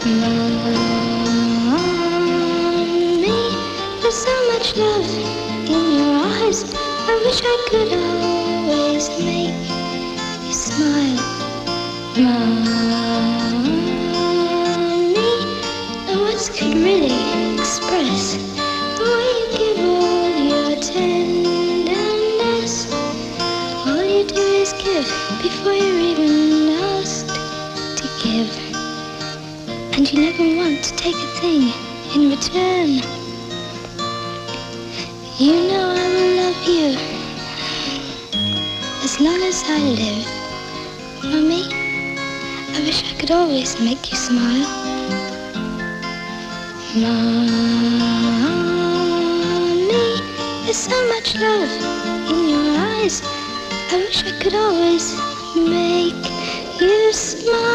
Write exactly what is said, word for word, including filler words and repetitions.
Mommy, there's so much love in your eyes. I wish I could always make you smile. Mommy, no words could really express the way you give all your tenderness. All you do is give before you're even asked to give. And you never want to take a thing in return. You know I will love you as long as I live. Mommy, I wish I could always make you smile. Mommy, there's so much love in your eyes. I wish I could always make you smile.